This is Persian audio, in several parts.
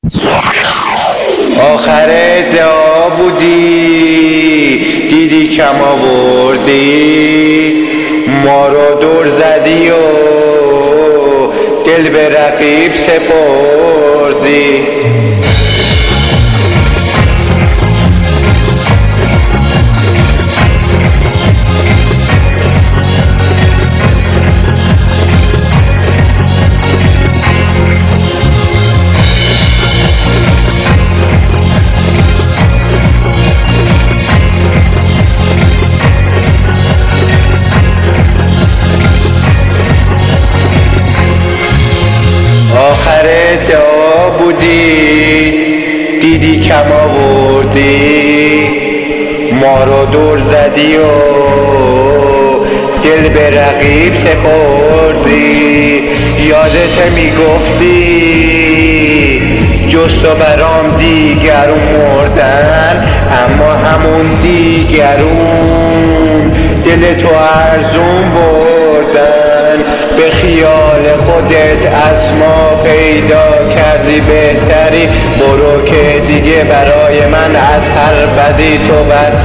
آخر ادعا بودی دیدی کم آوردی، ما رو دور زدی و دل به رقیب سپردی. آخر ادعا بودی دیدی کم آوردی، ما رو دور زدی و دل به رقیب سپردی. یادت میگفتی جز تو برام دیگرون مردن، اما همون دیگرون دل تو ارزون بردن. به خیال خودت از ما پیدا کردی بهتری، برو که دیگه برای من از هر بدی تو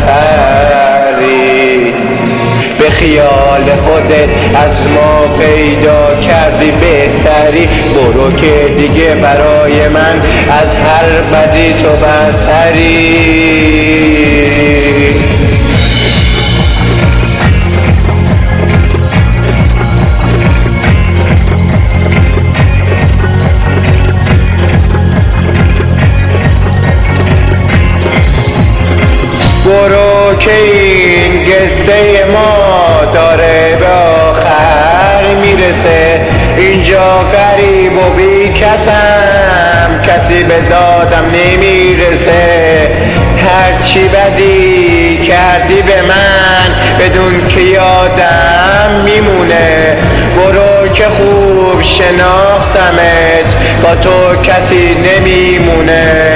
بدتری. به خیال خودت از ما پیدا کردی بهتری، برو که دیگه برای من از هر بدی تو بدتری. برو که این قصه ما داره به آخر میرسه، اینجا غریب و بی کسم، کسی به دادم نمیرسه. هرچی بدی کردی به من بدون که یادم میمونه، برو که خوب شناختمت با تو کسی نمیمونه.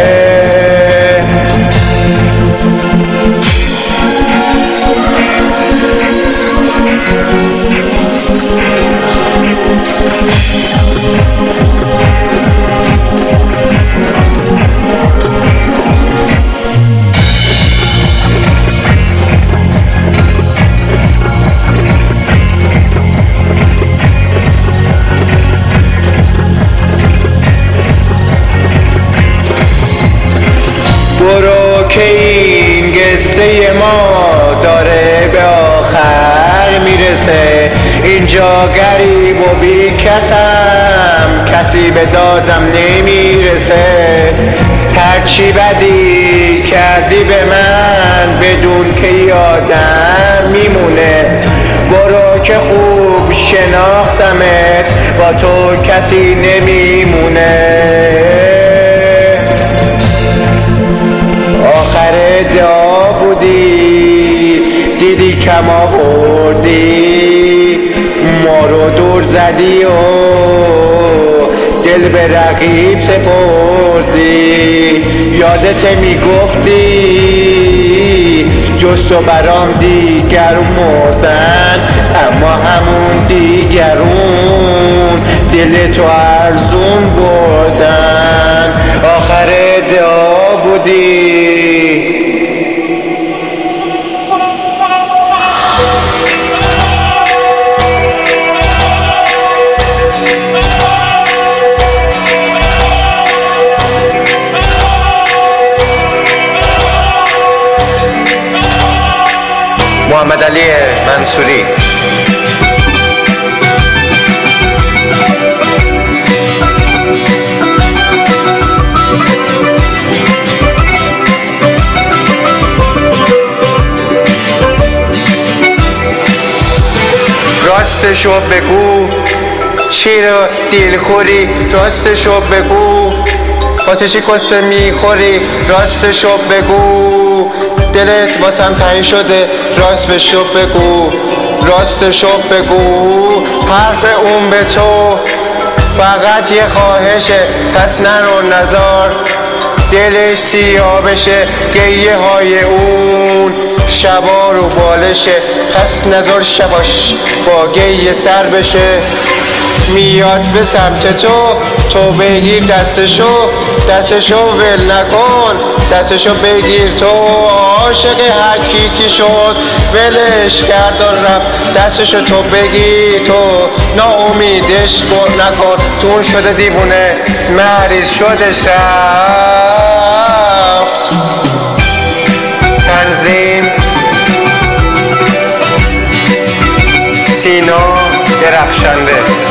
برو که این قصه ما داره به آخر میرسه، اینجا غریب و بی کسم، کسی به دادم نمیرسه. هرچی بدی کردی به من بدون که یادم میمونه، برو که خوب شناختمت با تو کسی نمیمونه. آخر ادعا بودی دیدی کم آوردی، ما رو دور زدی و دل به رقیب سپردی. یادت میگفتی جز تو برام دیگرون مردن، اما همون دیگرون دل تو ارزون بردن. آخر ادعا بودی. محمد علی منصوری. راستشو بگو چی رو دل خوری، راستشو بگو واسه چی قصه میخوری، راستشو بگو دلت واسم تنگ شده، راستشو بگو، راستشو بگو. حرف اون به تو فقط یه خواهشه، پس نرو نزار دلش سیاه بشه. گریه های اون شبا رو بالشه، پس نزار شباش با گریه سر بشه. میاد به سمت تو بگیر دستشو ول نکن، دستشو بگیر تو. عاشق هر کی شد ولش کرد و رفت، دستشو تو بگیر تو، ناامیدش نکن. تون شده دیوونه، مریض شده رفت. تنظیم سینا درخشنده.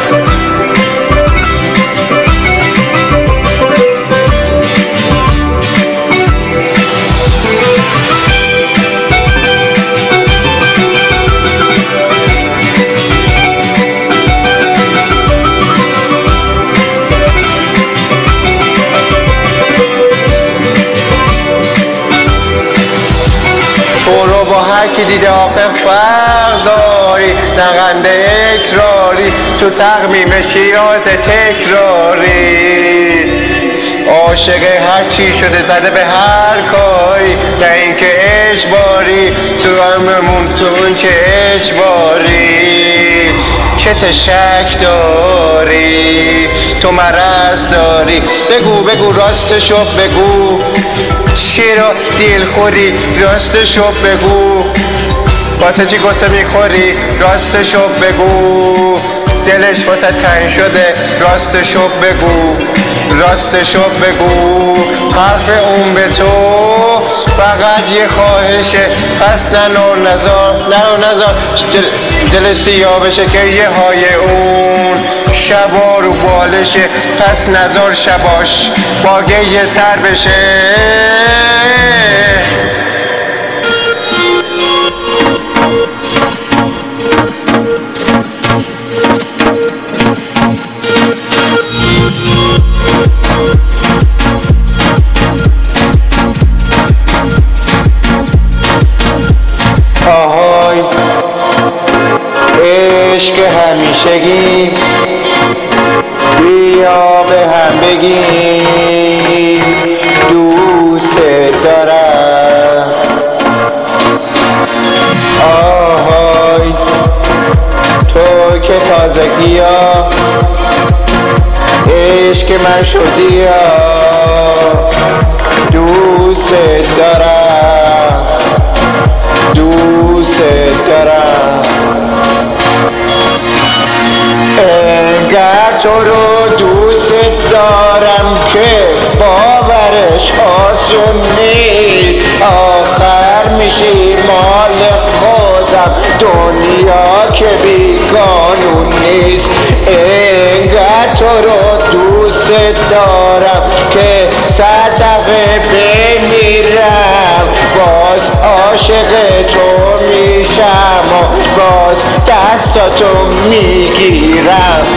تو رو با هر کی دیده آخه فرق داری، نغنده اکراری تو تقمیم شیراز تکراری. عاشق هر کی شده زده به هر کاری، نه اینکه اجباری تو هممون تو اون که اجباری. چه شک داری تو مرض داری، بگو راستشو بگو، چرا دل خوری راستشو بگو. واسه چی قصه میخوری راستشو بگو، دلش واسه تنگ شده راستشو بگو، راستشو بگو. حرف اون به تو فقط یه خواهشه، پس نزار دل سیاه بشه که یه های اون شبا رو بالشه، پس نزار شباش باگه یه سر بشه. آهای عشق همیشگی، بیا به هم بگیم دوست دارم. آهای تو که تازگی ها عشق من شدی ها، دوست دارم، دوست دارم. انقدر تو رو دوست دارم که باورش آسون نیست، آخر میشی مال خودم، دنیا که بی قانون نیست. انقدر تو رو دوست دارم که 100 دفعه بمیرم باز عاشق تو میشم و باز دستاتو میگیرم.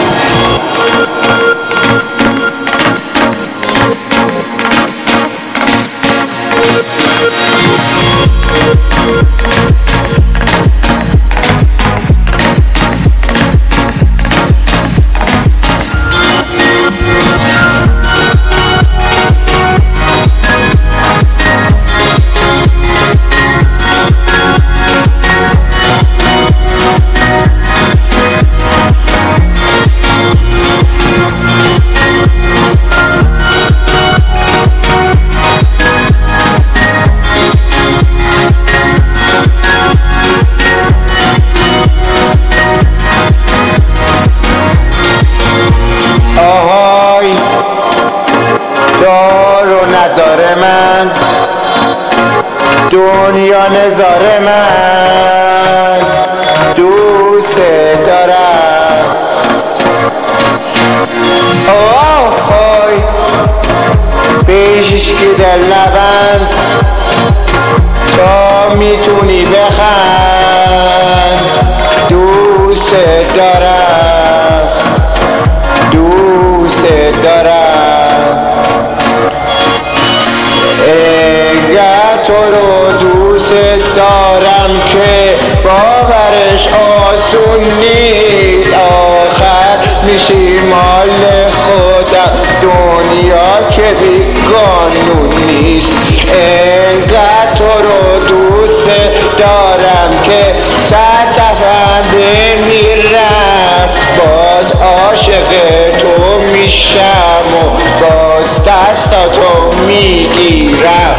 آهای دار و نداره من، دنیا نظاره من، دوست دارم. آهای پیشش که در لبند تا میتونی بخند، دوست دارم، دوست دارم. انقدر تو رو دوست دارم که باورش آسون نیست، آخر میشی مال خودم، دنیا که بی قانون نیست. انقدر تو رو دوست دارم که 100 دفعه بمیرم باز عاشق تو میشم و باز دستاتو میگیرم.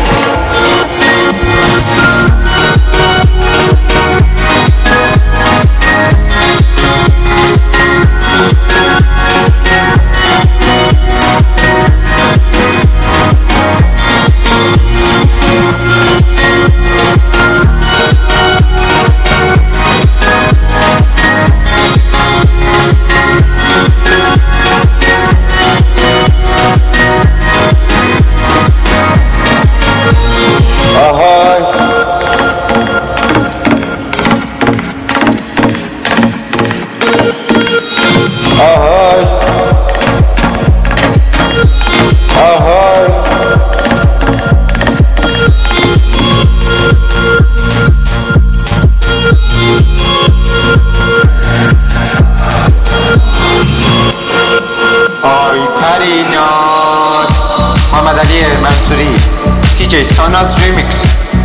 محمد علی منصوری دیجی ساناز ریمیکس.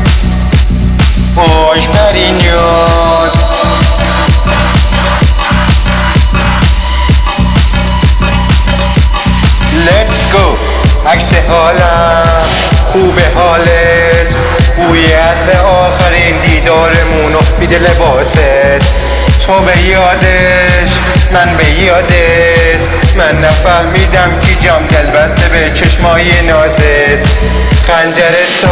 اوی پریناز Let's go. عکس حالم خوبه حالت بویت آخرین دیدارمونو میده لباست تو به یادش من به یادت من نفهمیدم کی جام دل بسته به چشمای نازت خنجر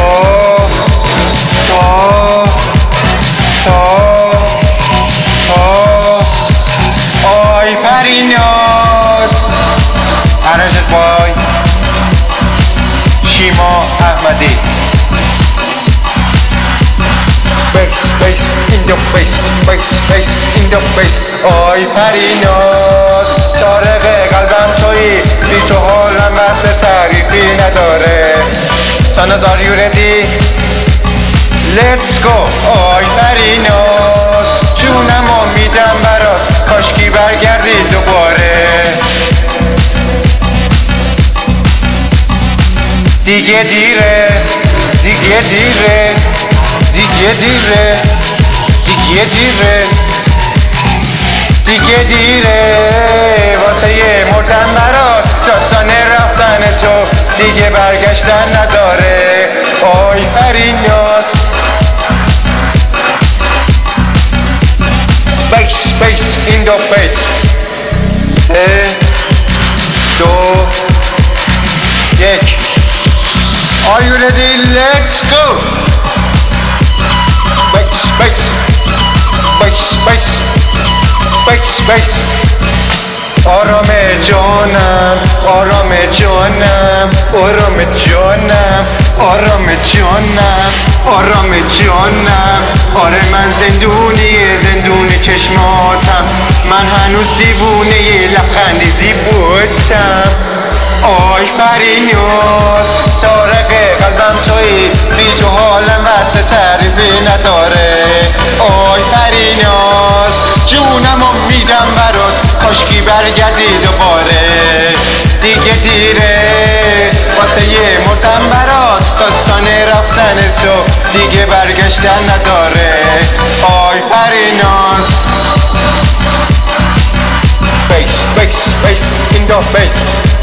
آی پریناز ارنجت بای شیما احمدی. Face in the face in the face. آی پریناز سارق قلبم تویی بی تو حالم وقت تعریفی نداره. ساناز are you ready? Let's go. آی پریناز جونمو میدم برات کاشکی برگردی دوباره. دیگه دیره دیگه دیره دیگه دیره دیگه دیره دیگه دیره واسه مردن برات داستان رفتن تو دیگه برگشتن نداره. آی پریناز Face in the face. 3 2 1. Are you ready? Let's go. Face. آرام جانم آرام جانم آرام جانم آرام جانم آرام جانم. آره من زندون چشماتم من هنوز دیوونه یه لبخندی زیبوتم. آی پریناز سارق قلبم تویی بی تو حالم واسه تعریفی نداره. آی پریناز جونمو میدم برات کاشکی برگردی دوباره. دیگه دیره واسه یه مردم برات داستان رفتن تو دیگه برگشتن نداره. آی پریناز Face in the face.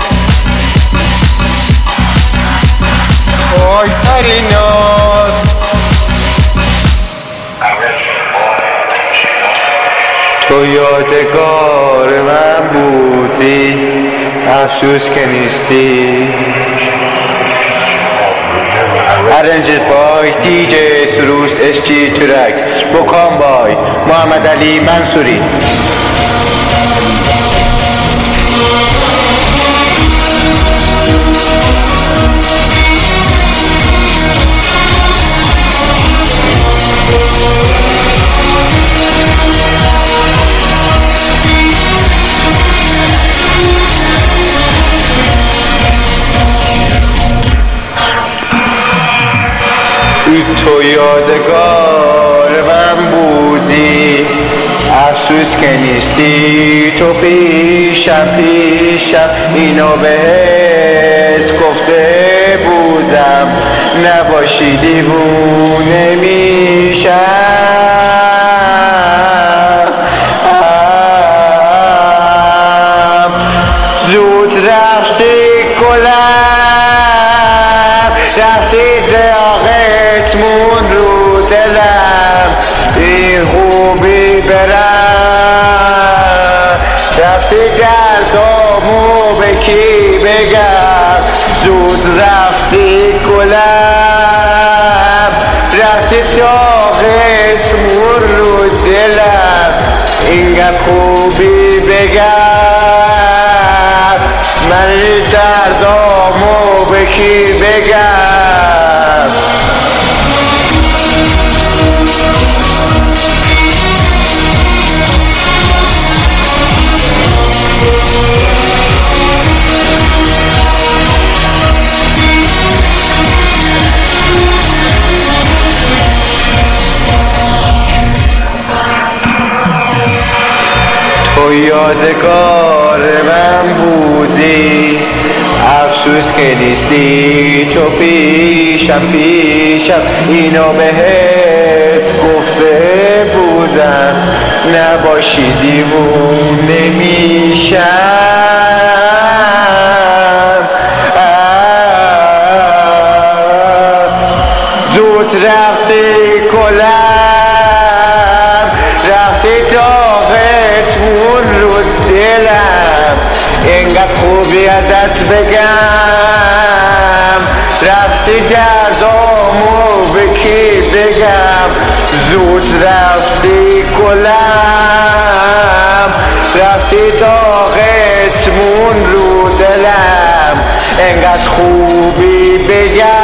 آی پریناز تو یادگار من بودی افسوس که نیستی. Arranged by DJ سروش SG ترک بکام بای محمد علی منصوری. تو یادگار من بودی افسوس که نیستی. تو پیشم اینو بهت گفته بودم نباشی دیوونه میشم. دردامو به کی بگم؟ زود رفتی گلم، رفتی داغت مور رو دلم، اینقدر خوبی بگم؟ من دردامو به کی بگم؟ تو یادگار من بودی، افسوس که نیستی تو پیشم اینو بهت گفته بودم، نباشی دیوونه میشم. زود رفتی گلم، رفتی داغت مون رو دلم، اینقدر خوبی ازت بگم؟ رفتی دردامو به کی بگم؟ زود رفتی گلم، رفتی داغت مون رو دلم، اینقدر خوبی بگم؟